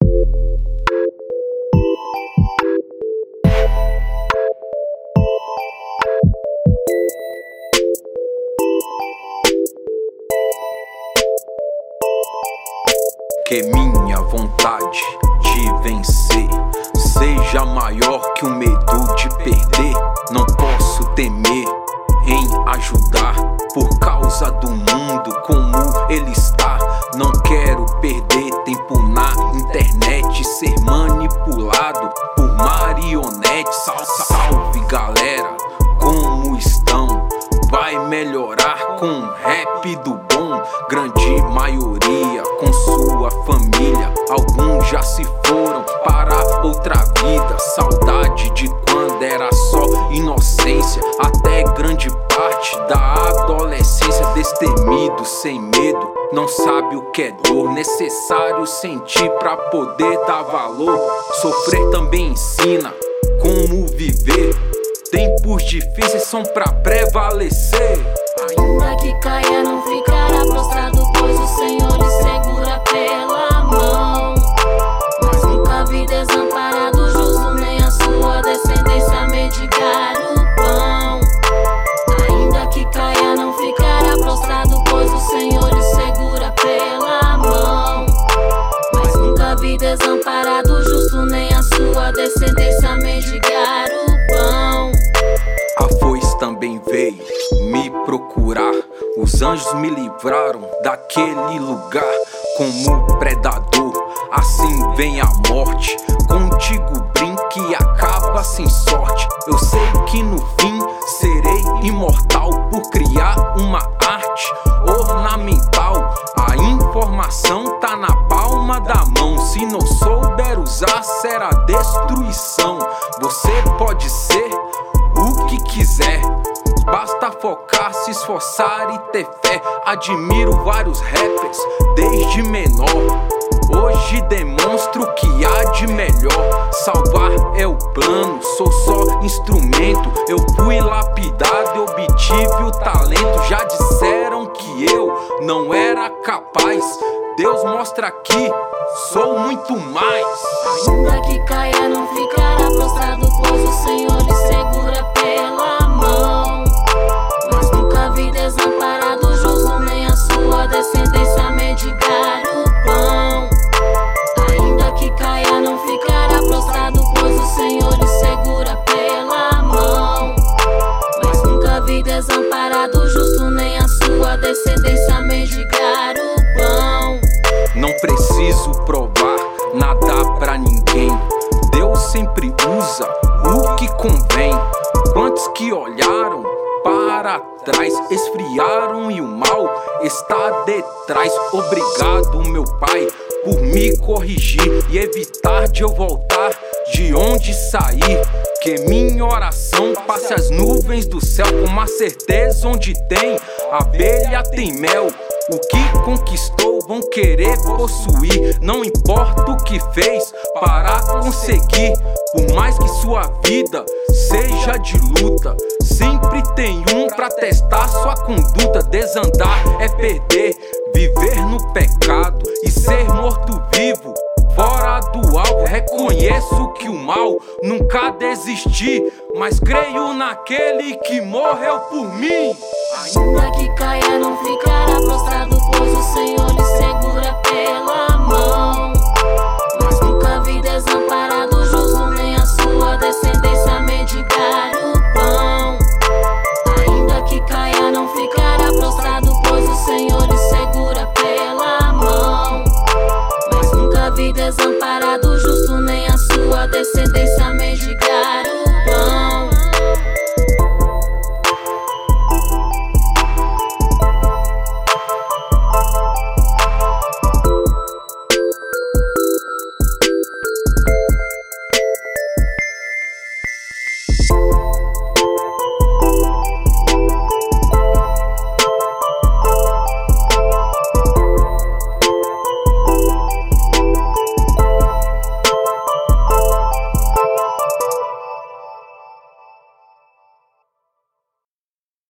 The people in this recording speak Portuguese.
Que minha vontade de vencer seja maior que o medo de perder. Não posso temer em ajudar por causa do mundo como ele está. Não quero perder tempo na internet, ser manipulado por marionetes. Salve galera, como estão? Vai melhorar com o rap do bom. Grande maioria com sua família, alguns já se foram para outra vida. Saudade de quando era só inocência, até grande parte da adolescência. Destemido, sem medo, não sabe o que é dor. Necessário sentir pra poder dar valor. Sofrer também ensina como viver. Tempos difíceis são pra prevalecer. Ainda que caia, não ficará prostrado, pois o Senhor lhe segura pela mão. Mas nunca vi desamparado justo, nem a sua descendência mendigar o pão. Ainda que caia, não ficará prostrado, pois o Senhor lhe segura pela mão. Mas nunca vi desamparado justo, nem a sua descendência mendigar o pão. A foice também veio me procurar. Os anjos me livraram daquele lugar. Como predador, assim vem a morte. Contigo brinque e acaba sem sorte. Eu sei que no fim serei imortal por criar uma arte ornamental. A informação tá na palma da mão. Se não souber usar, será destruição. Você pode ser o que quiser, basta focar, se esforçar e ter fé. Admiro vários rappers desde menor. Hoje demonstro o que há de melhor. Salvar é o plano, sou só instrumento. Eu fui lapidado e obtive o talento. Já disseram que eu não era capaz. Deus mostra que sou muito mais. Ainda que caia, não ficará prostrado, pois o Senhor lhe segura pela mão. Mas nunca vi desamparado justo, nem a sua descendência mendigar o pão. Ainda que caia, não ficará prostrado, pois o Senhor lhe segura pela mão. Mas nunca vi desamparado justo, nem a sua descendência mendigar o pão. Não preciso provar nada pra ninguém. Deus sempre usa o que convém. Quantos que olharam para trás, esfriaram e o mal está detrás. Obrigado, meu Pai, por me corrigir e evitar de eu voltar de onde saí. Que minha oração passe as nuvens do céu com uma certeza: onde tem abelha tem mel. O que conquistou vão querer possuir. Não importa o que fez para conseguir. Por mais que sua vida seja de luta, sempre tem um pra testar sua conduta. Desandar é perder, viver no pecado e ser morto-vivo. Fora do alvo, reconheço que o mal nunca desisti, mas creio naquele que morreu por mim. Ainda que caia, não ficará prostrado, pois o Senhor lhe segura pela